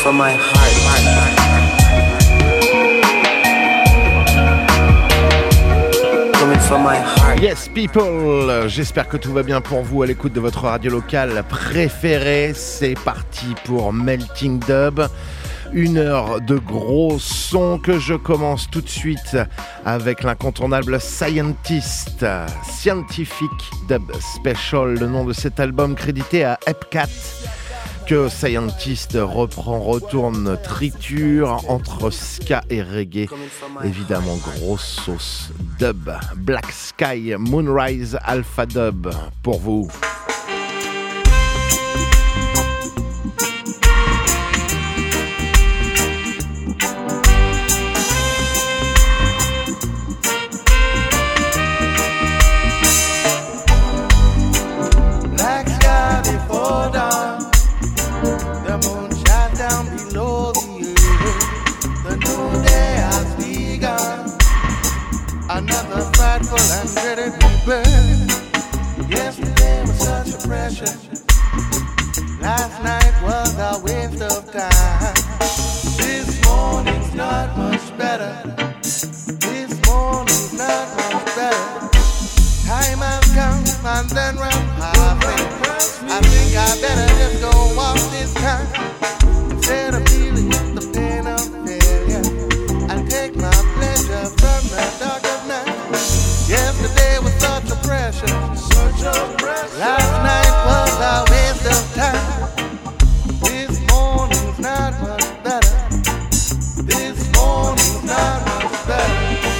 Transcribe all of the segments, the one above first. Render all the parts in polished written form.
from my heart. Coming from my heart. Yes people, j'espère que tout va bien pour vous à l'écoute de votre radio locale préférée. C'est parti pour Melting Dub. 1 heure de gros son que je commence tout de suite avec l'incontournable Scientist, Scientific Dub Special, le nom de cet album crédité à Epcat, que Scientist reprend, retourne, triture entre ska et reggae. Évidemment, grosse sauce dub. Black Sky, Moonrise, Alpha Dub pour vous. Yesterday was such a pressure. Last night was a waste of time. This morning's not much better. This morning's not much better. Time has come and then run halfway. I think I better just go walk this time. Instead of dealing with the pain of failure, I'll take my pleasure from the dark of night. Yesterday was such a pressure. Last night was a waste of time. This morning's not much better. This morning's not much better.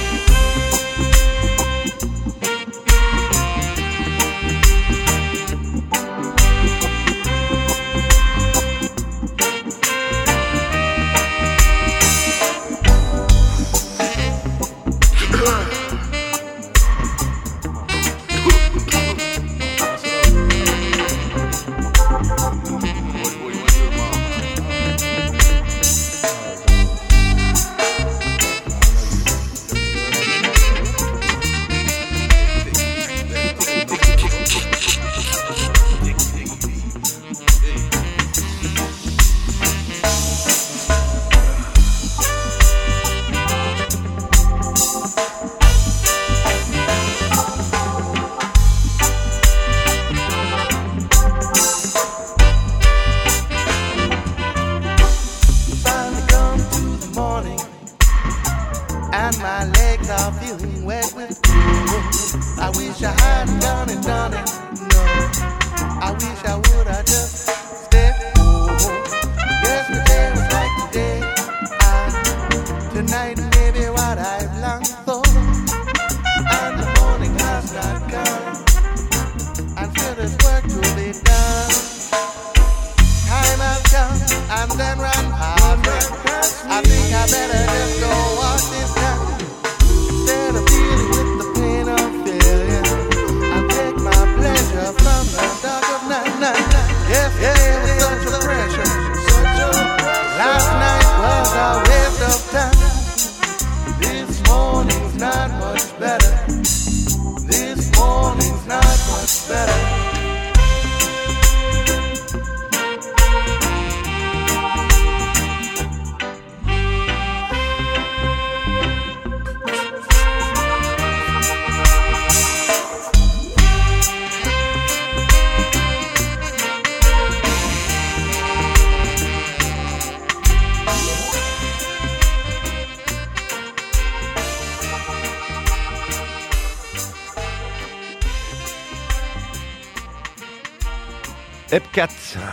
Epcat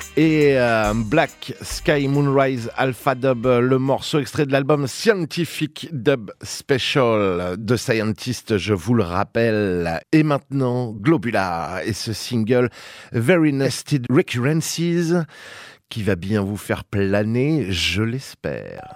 et Black Sky, Moonrise, Alpha Dub, le morceau extrait de l'album Scientific Dub Special de Scientist, je vous le rappelle. Et maintenant, Globular et ce single Very Nested Recurrences qui va bien vous faire planer, je l'espère.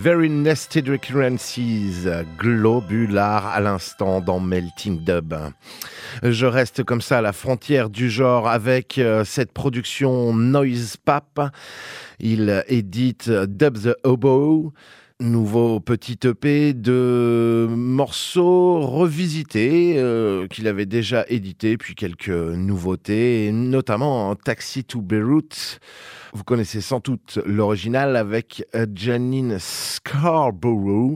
Very Nested Recurrences, Globular à l'instant dans Melting Dub. Je reste comme ça à la frontière du genre avec cette production Noise Pap. Il édite Dub the Oboe. Nouveau petit EP de morceaux revisités qu'il avait déjà édité, puis quelques nouveautés, notamment Taxi to Beirut. Vous connaissez sans doute l'original avec Janine Scarborough,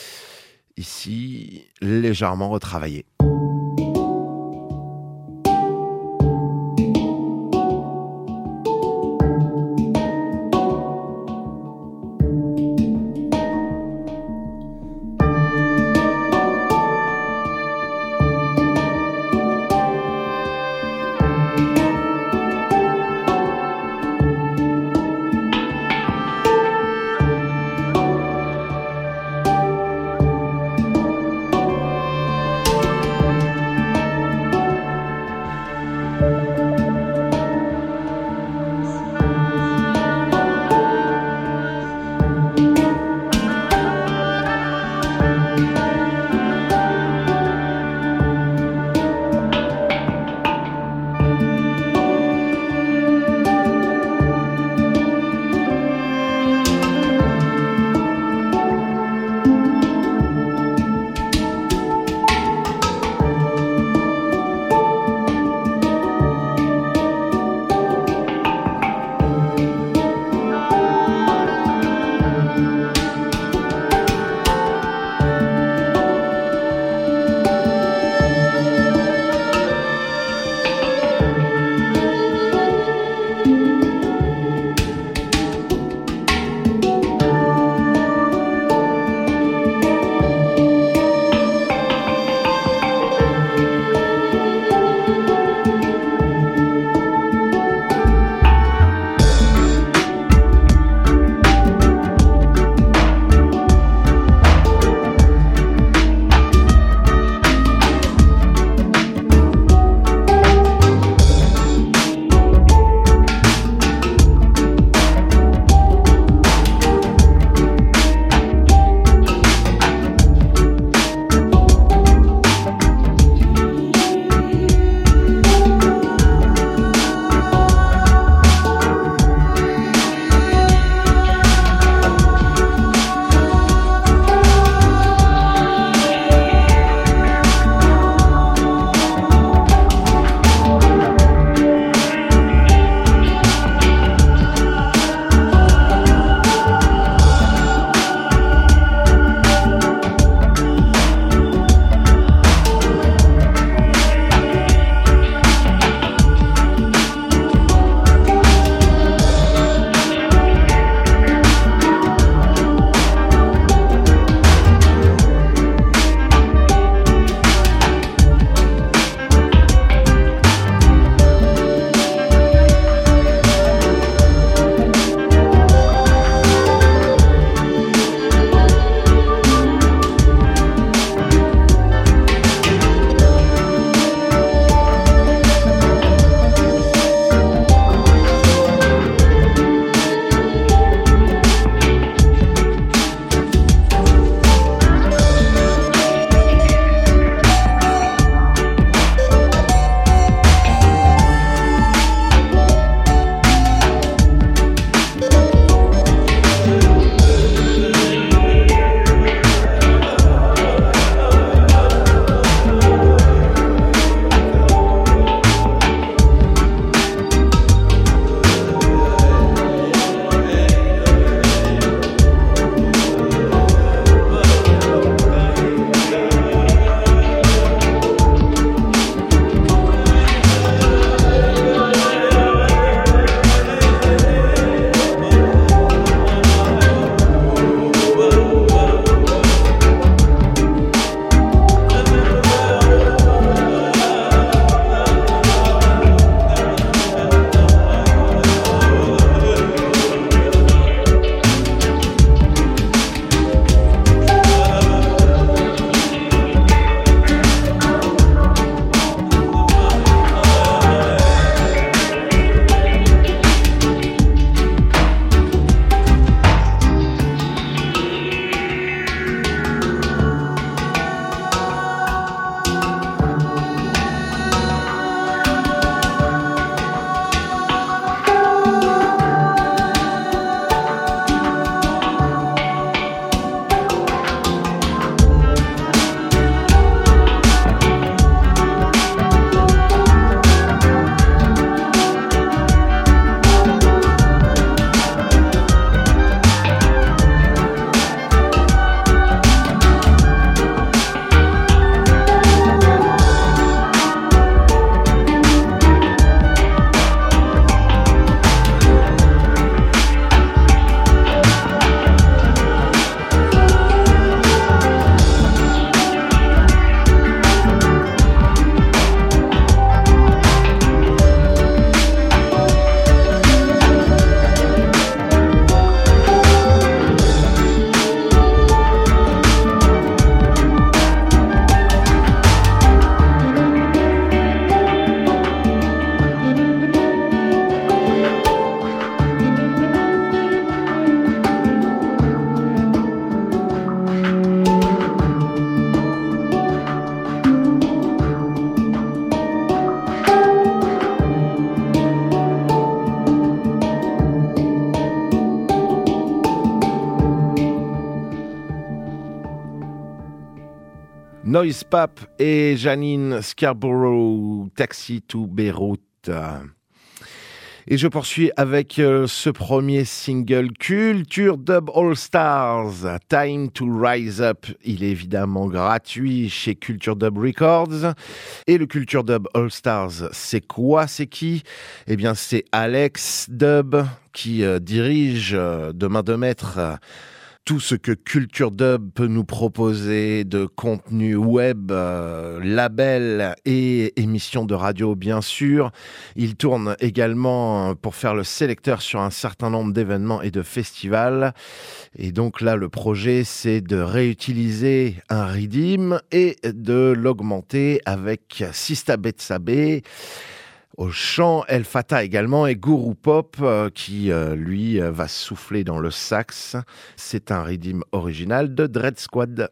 ici légèrement retravaillé. Noise Pop et Janine Scarborough, Taxi to Beyrouth. Et je poursuis avec ce premier single Culture Dub All Stars, Time to Rise Up. Il est évidemment gratuit chez Culture Dub Records. Et le Culture Dub All Stars, c'est quoi, c'est qui ? Eh bien, c'est Alex Dub qui dirige de main de maître tout ce que Culture Dub peut nous proposer de contenu web, label et émissions de radio, bien sûr. Il tourne également pour faire le sélecteur sur un certain nombre d'événements et de festivals. Et donc là, le projet, c'est de réutiliser un Riddim et de l'augmenter avec Sista Betsabe, au chant, El Fatah également, et Guru Pop qui, lui, va souffler dans le sax. C'est un Riddim original de Dread Squad.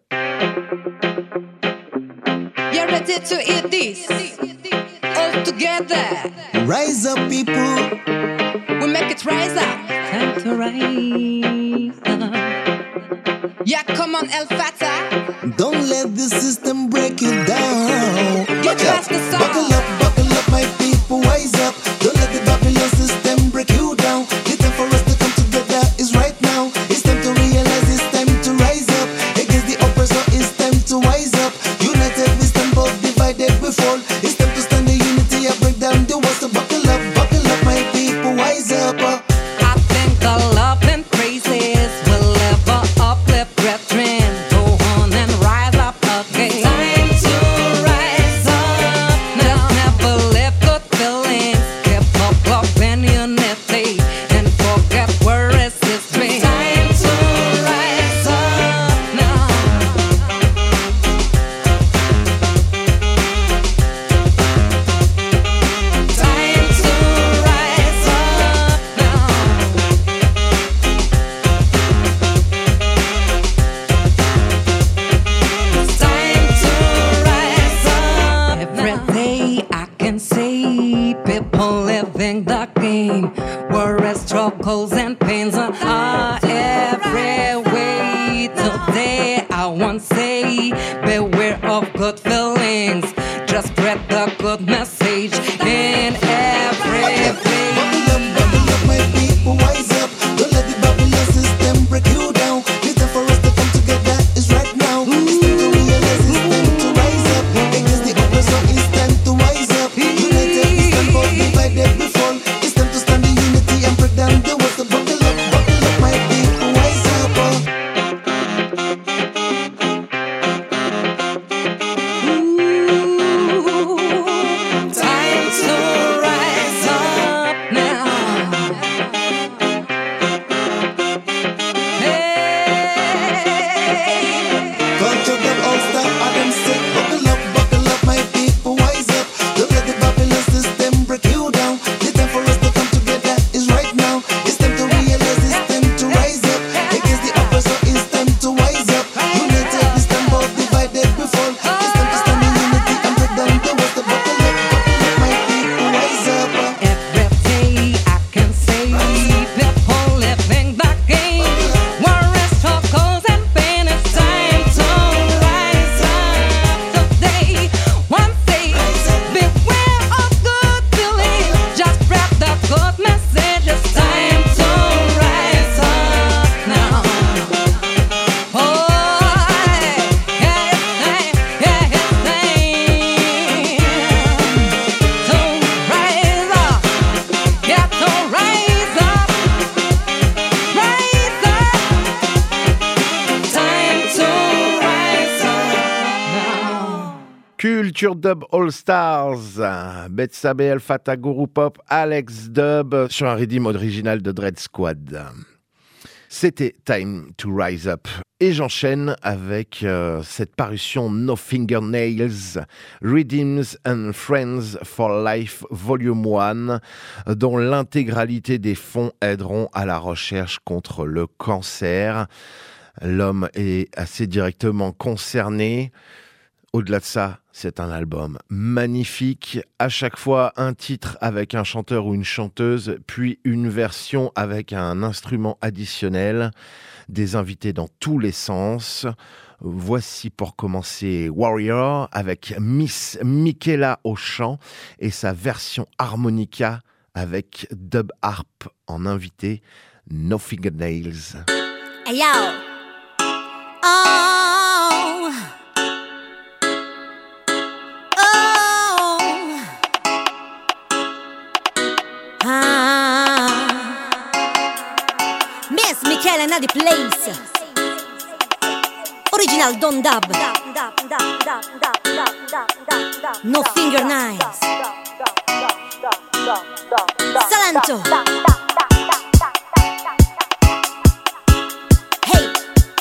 You're ready to eat this? All together. Rise up, people. We make it rise up. Time to rise up. Yeah, come on, El Fatah. Don't let the system break you down. Get past the song. Buckle up, my people, wise up. Don't let the Babylon system break you down. The time for us to come together is right now. It's time to realize it's time to rise up. Against the oppressor, it's time to wise up. United we stand, but divided we fall. It's time to stand in unity and break down the walls. So buckle up, my people, wise up. I think the love and praises will ever uplift brethren. Go on and rise up again. Time to rise up now. Just never live good feelings. Keep up love and unity and forget where is history. Time to rise up now. Time to rise up now. It's time to rise up. Every day I can see people living the game, whereas struggles and pains are every way. Today I won't say beware of good feelings. Just spread the good message in every place. Buckle up, my people, wise up. Don't let the Babylon system break you down. The time for us to come together is right now. It's time to realize it's time to rise up. Against the oppressor, it's time to wise up. United we stand, but divided we fall. It's time to stand in unity and break down the walls. So buckle up, my people, wise up. Time to rise up now. Hey. Culture them all star, Adam said, buckle up, my people, wise up. Don't let the Babylon system break you down. The time for us to come together is right now. It's time to realize it's time to rise up. Against the oppressor, it's time to wise up. United we stand, but divided we fall. It's time to stand in unity and break down the walls. So buckle up, my people, wise up. Every day I can see people living the game, whereas struggles and pain. It's time to rise up today. One day, beware of good feelings. Just spread the good message. It's time to rise up now. Oh, yeah, it's time to rise up. Yeah, to rise up. Rise up. Time to rise up now. Culture Dub All Stars, Betsabe, El Fatah, Guru Pop, Alex Dub, sur un Riddim original de Dread Squad. C'était Time to Rise Up. Et j'enchaîne avec cette parution No Fingernails, Riddims and Friends for Life Volume 1, dont l'intégralité des fonds aideront à la recherche contre le cancer. L'homme est assez directement concerné. Au-delà de ça, c'est un album magnifique. À chaque fois, un titre avec un chanteur ou une chanteuse, puis une version avec un instrument additionnel, des invités dans tous les sens. Voici pour commencer Warrior avec Miss Michaela au chant et sa version harmonica avec dub harp en invité, No Fingernails. Hey yo! Oh! Oh! Ah! Miss Michaela in the place. Original Don Dub. No Fingernails. Salento. Hey.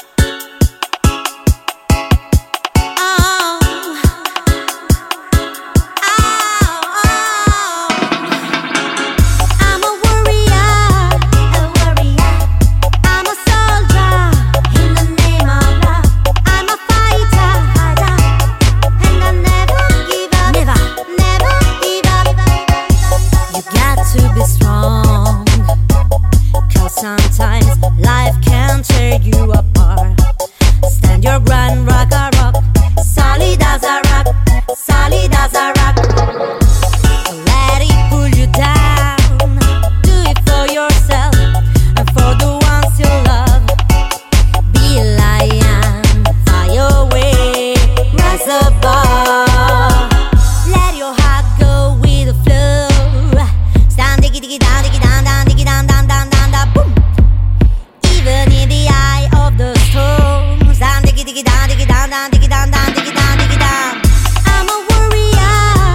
I'm a warrior, I'm a soldier in the name of love. I'm a fighter, and I never give up, never give up. You got to be strong, 'cause sometimes life can tear you apart. Stand your ground, rock a rock, solid as a rock, solid as a rock. Don't let it pull you down. Do it for yourself and for the ones you love. Be a lion, fly away, rise above. Let your heart go with the flow. Stand diggy diggy down, diggy down, boom. Even in the eye of the storm, stand diggy diggy down, diggy down, diggy down. I'm a warrior,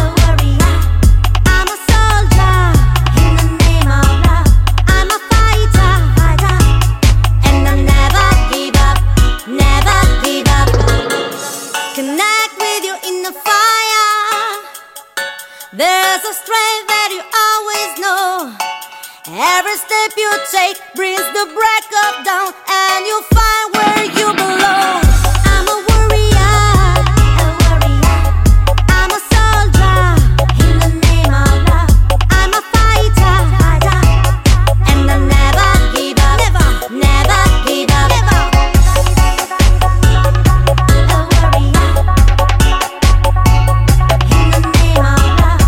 I'm a soldier in the name of love. I'm a fighter, and I never give up, never give up. Connect with you in the fire. There's a strength that you always know. Every step you take brings the break of dawn, and you find where you belong. I'm a warrior, I'm a soldier in the name of love. I'm a fighter, and I never give up, never give up. A warrior in the name of love.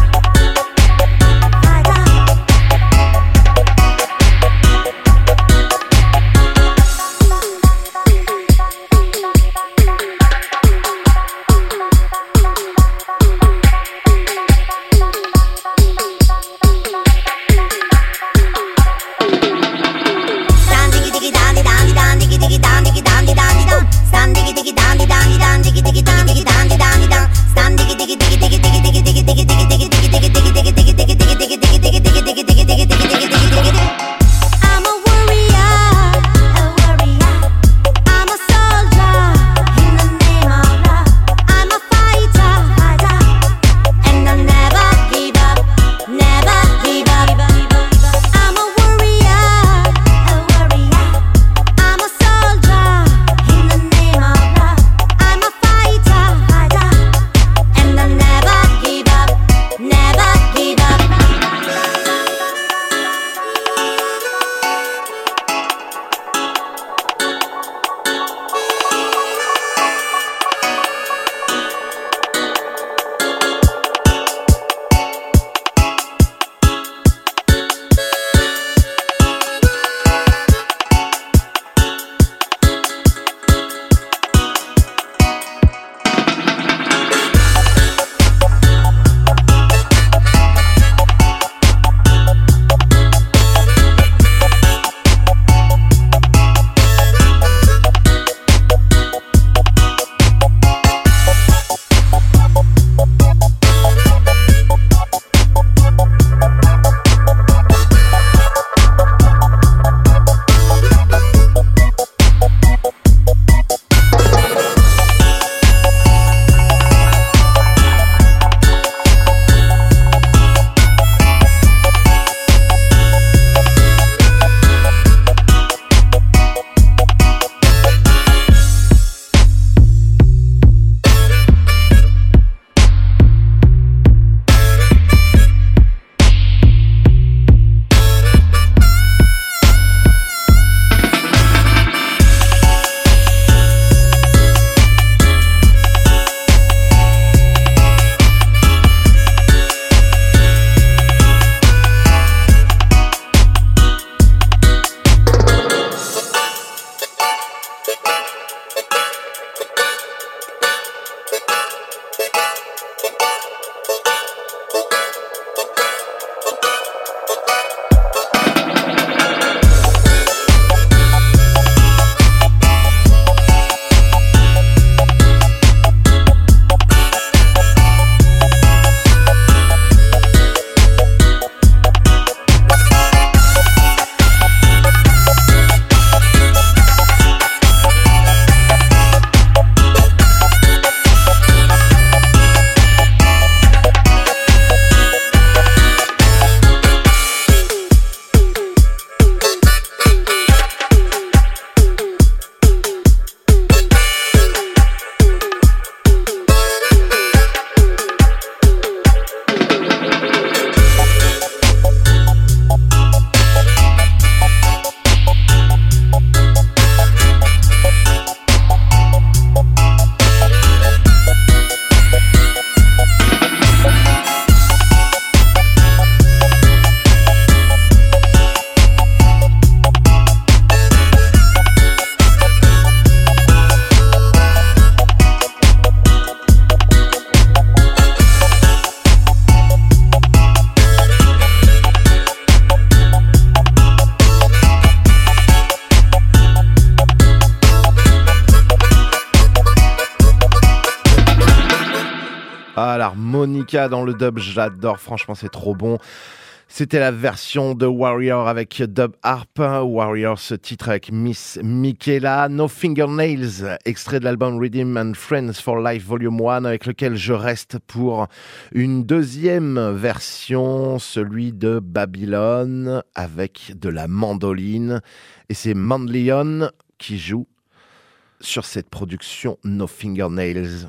Monica dans le dub, j'adore, franchement c'est trop bon. C'était la version de Warrior avec Dub Harp. Warrior, ce titre avec Miss Michaela. No Fingernails, extrait de l'album Rhythm and Friends for Life Volume 1, avec lequel je reste pour une deuxième version, celui de Babylon, avec de la mandoline. Et c'est Mandlion qui joue sur cette production No Fingernails.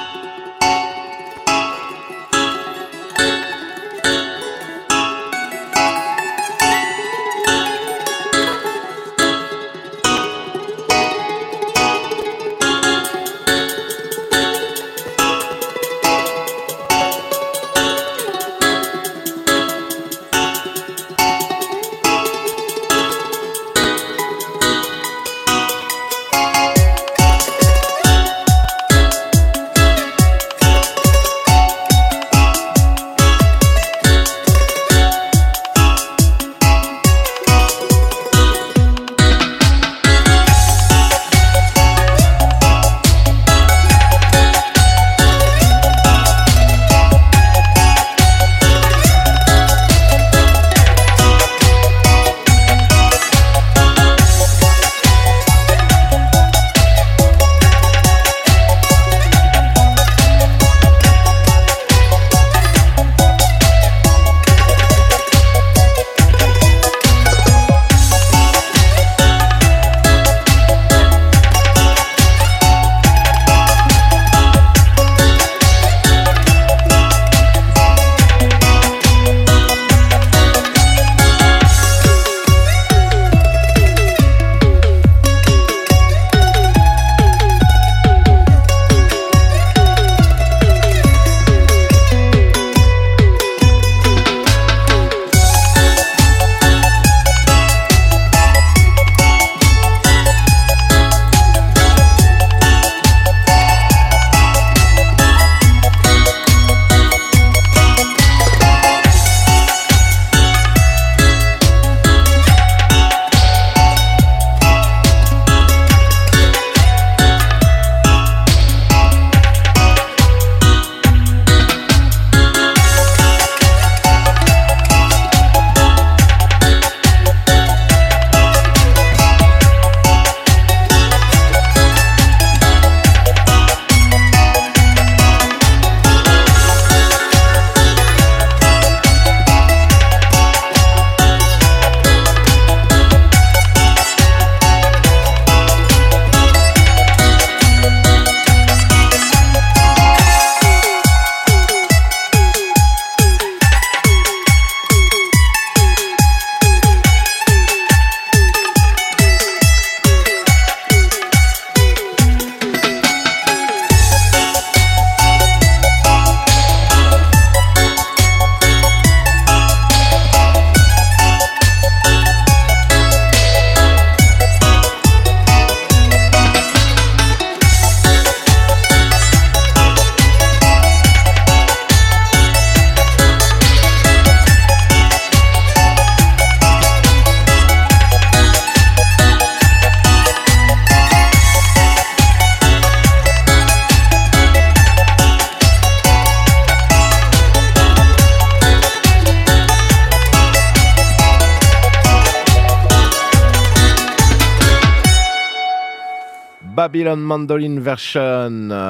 Babylon Mandolin Version,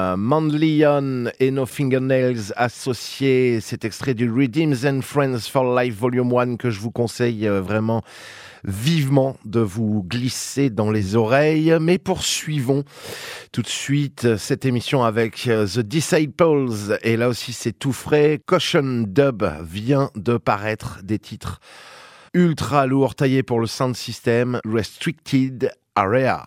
Mandlion et No Fingernails associés. C'est extrait du Rhythms and Friends for Life Volume 1 que je vous conseille vraiment vivement de vous glisser dans les oreilles. Mais poursuivons tout de suite cette émission avec The Disciples. Et là aussi c'est tout frais. Caution Dub vient de paraître, des titres ultra lourds taillés pour le sound system. Restricted Area.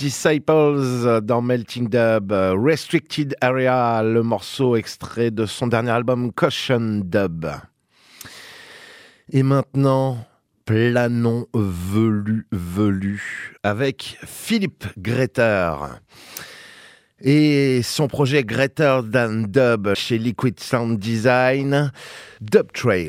Disciples dans Melting Dub. Restricted Area, le morceau extrait de son dernier album Caution Dub. Et maintenant, planons velu avec Philippe Greater et son projet Greater Than Dub chez Liquid Sound Design, Dub Trail.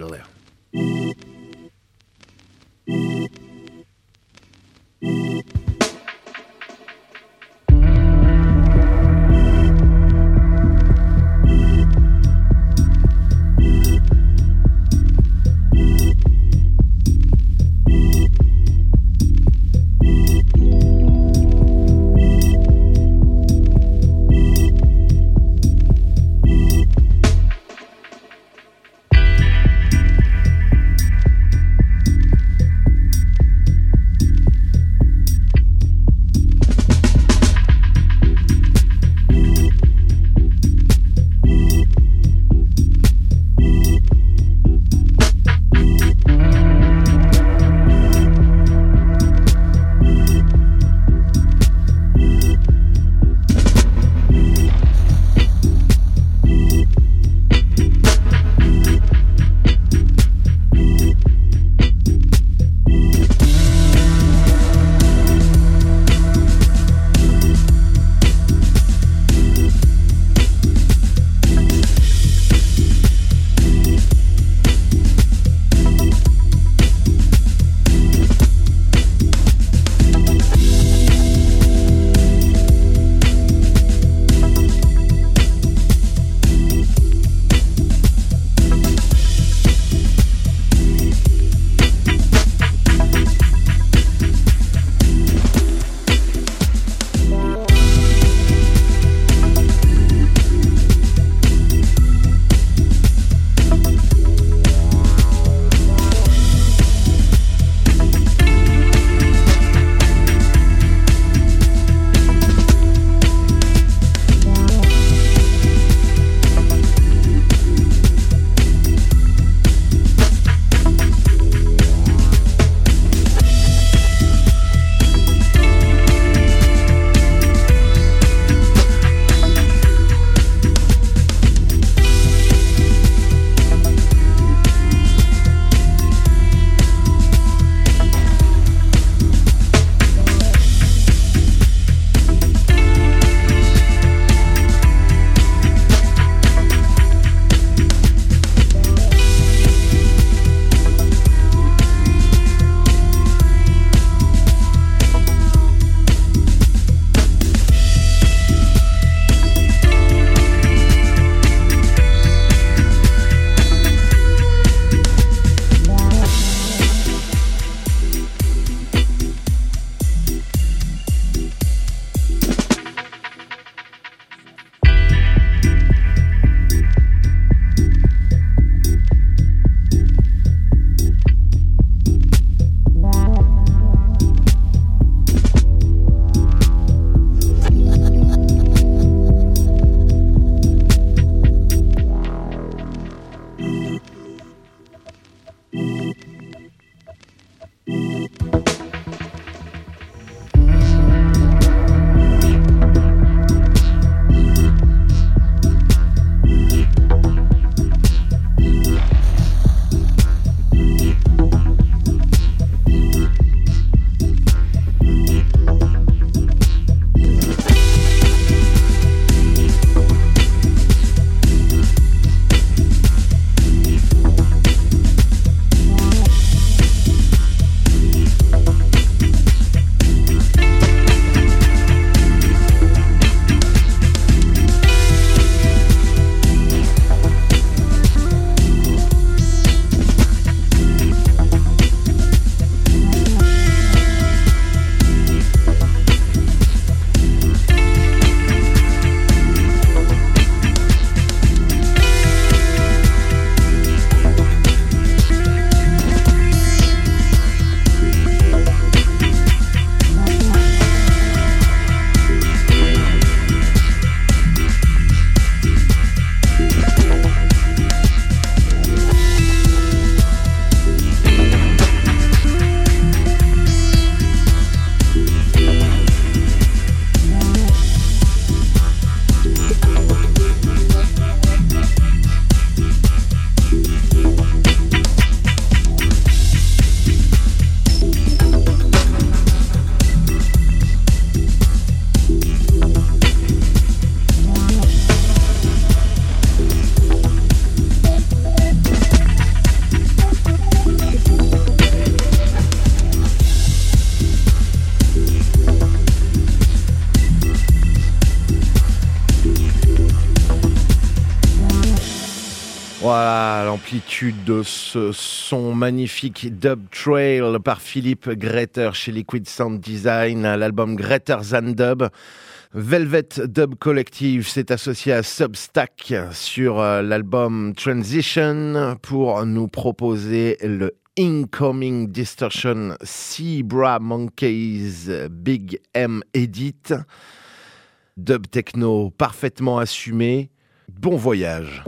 Voilà l'amplitude de ce son magnifique Dub Trail par Philippe Greter chez Liquid Sound Design, l'album Greter Than Dub. Velvet Dub Collective s'est associé à Substack sur l'album Transition pour nous proposer le Incoming Distortion Zebra Monkeys Big M Edit. Dub techno parfaitement assumé. Bon voyage.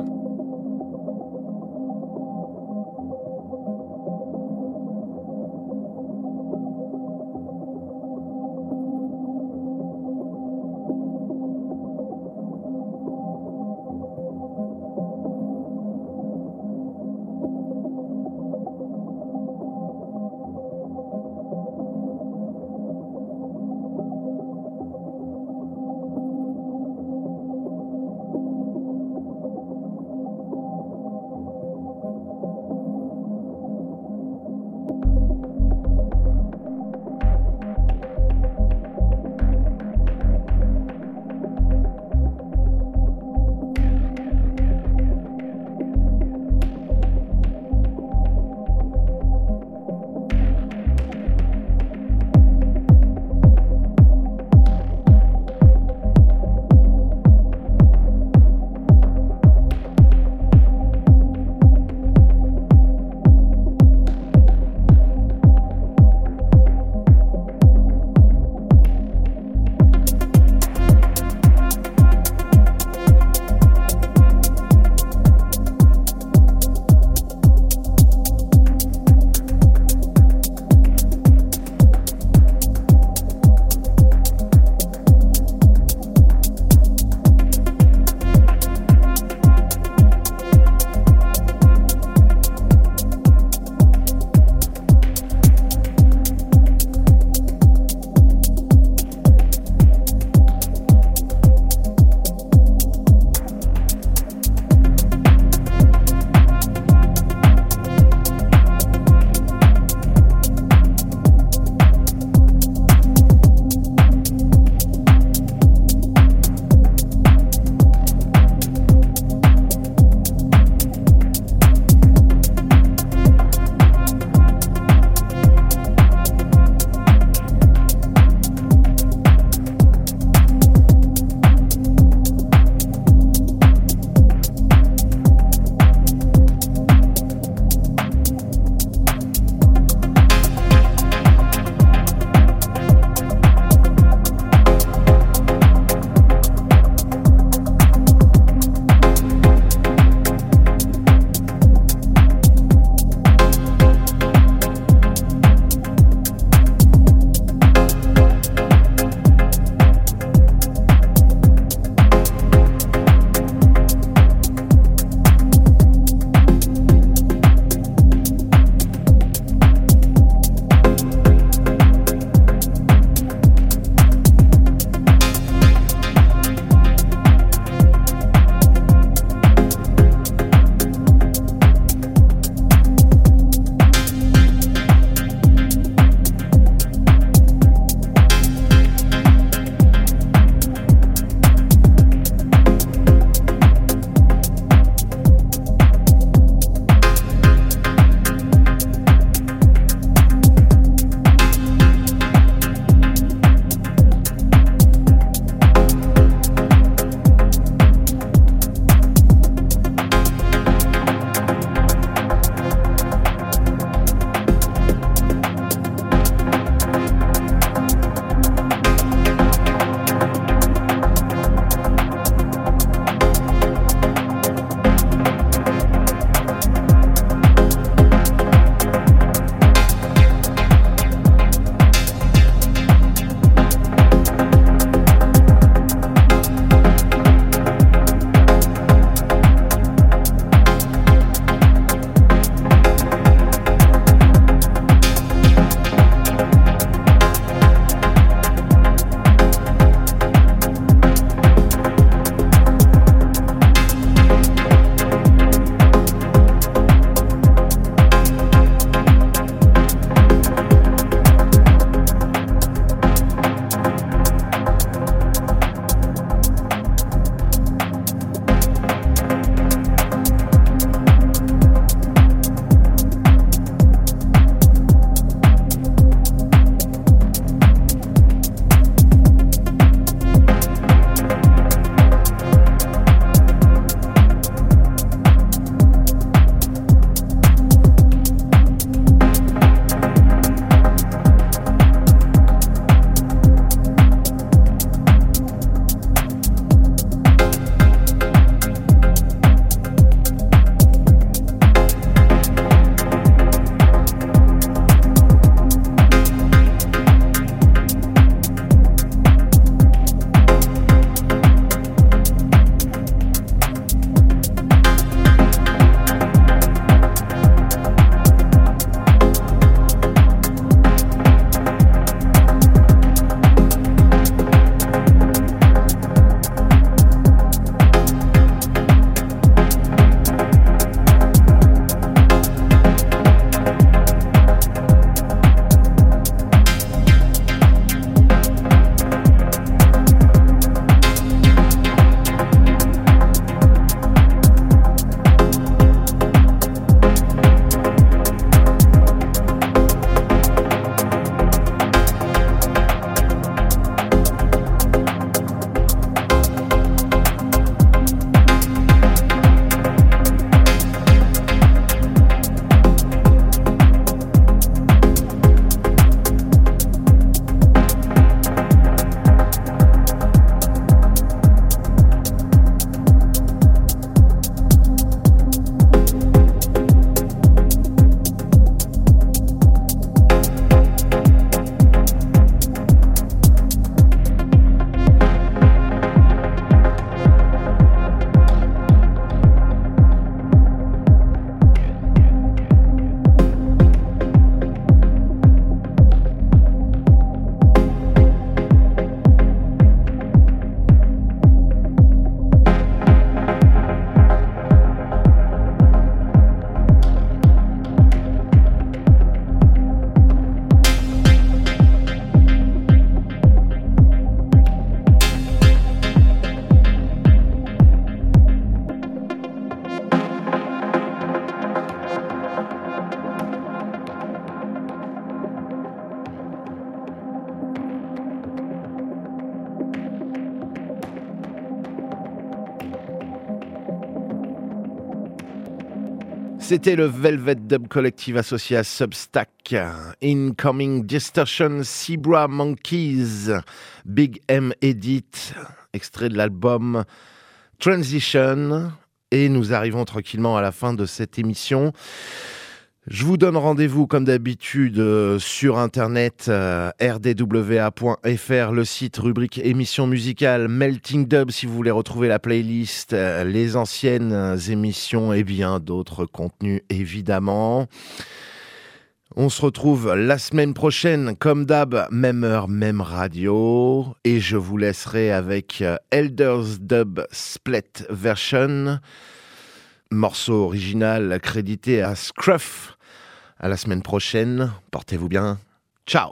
C'était le Velvet Dub Collective associé à Substack. Incoming Distortion, Zebra Monkeys, Big M Edit, extrait de l'album Transition. Et nous arrivons tranquillement à la fin de cette émission. Je vous donne rendez-vous comme d'habitude sur internet rdwa.fr, le site rubrique émissions musicales Melting Dub si vous voulez retrouver la playlist, les anciennes émissions et bien d'autres contenus évidemment. On se retrouve la semaine prochaine comme d'hab, même heure, même radio, et je vous laisserai avec Elders Dub Split Version, morceau original crédité à Scruff. À la semaine prochaine, portez-vous bien, ciao.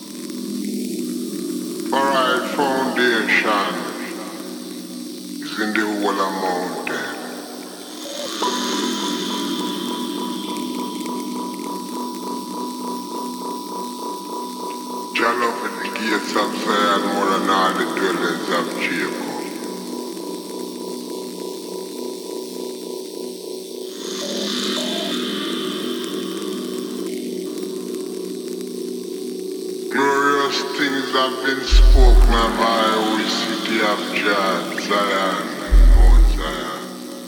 Alright, foundation is in the whole mountain. Jah love at the gates of Zion more than all the dwellers of Jacob. Glorious things have been spoken of our holy city of Jah, Zion and Mount Zion.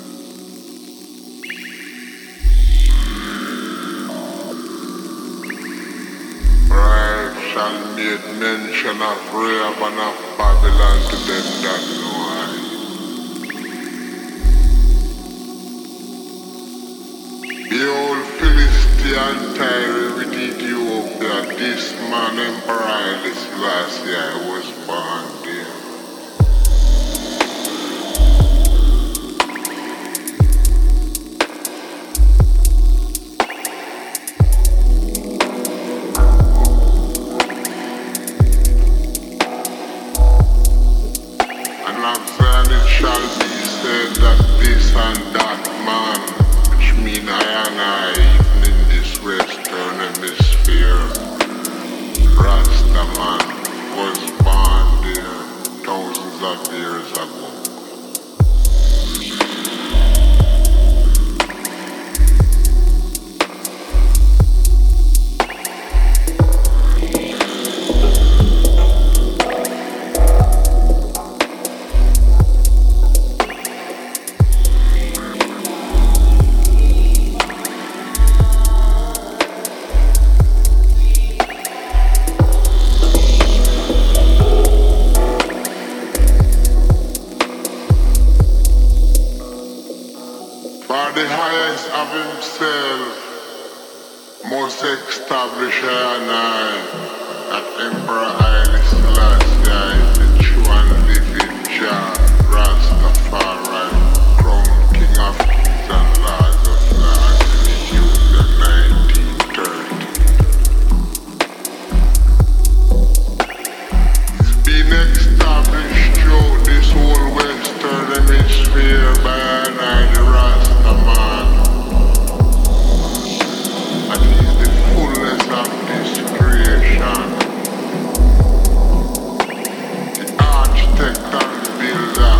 Right shall make mention of Rahab and of Babylon to them that know I. Behold, Philistine Tyre with Ethiopia, this man Emperor Haile Selassie was born there. And of Zion it shall be said that this and that man, which mean I and I, even in this western hemisphere, Rastaman was born there thousands of years ago. For the highest of himself must establish I and I that Emperor Haile Selassie is the true and living Jah, Rastafari, crowned King of Kings and Lord of Lords in Ethiopia 1930. It's been established throughout this whole western hemisphere by I and I, the Rastaman. And he's the fullness of this creation. The architect and builder.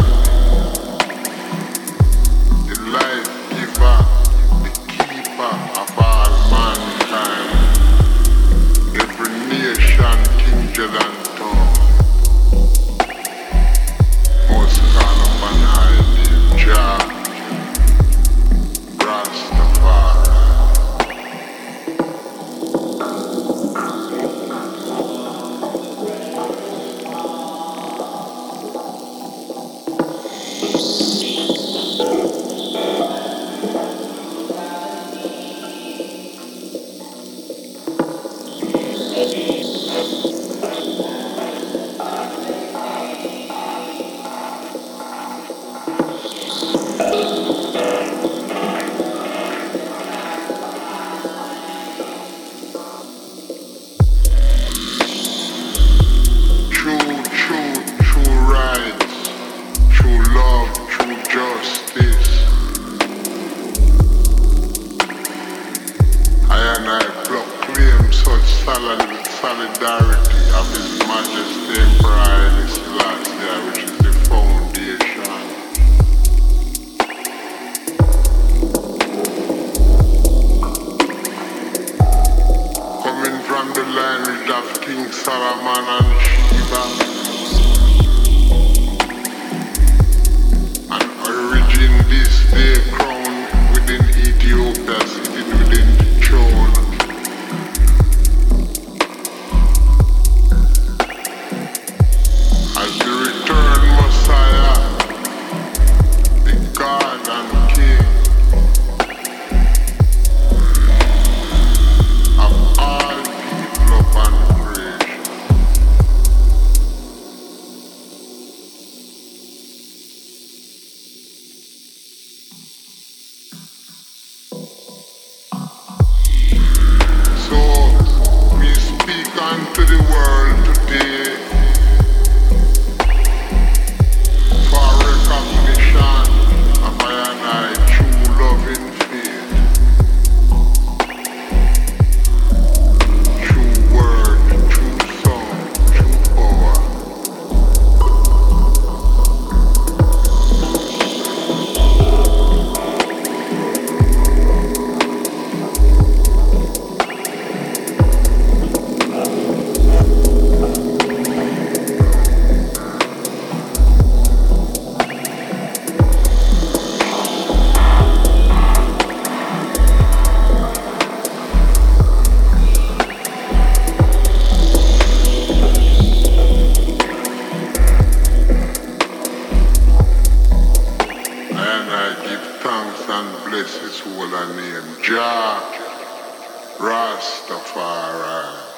The life giver. The keeper of all mankind. Every nation, kindred and tongue must call upon I, the Jah, Rastafari. True rights, true love, true justice. I and I proclaim such solidarity of His Majesty Emperor Haile Selassie, which is the foundation. Solomon and Sheba, an origin this day crown within Ethiopia, sitting within the throne. As the returned Messiah, the God and King of all people upon creation. So we speak unto the world today for recognition of I and I true loving faith, true word, true song, true power. And I give thanks and bless his holy name, Jah Rastafari.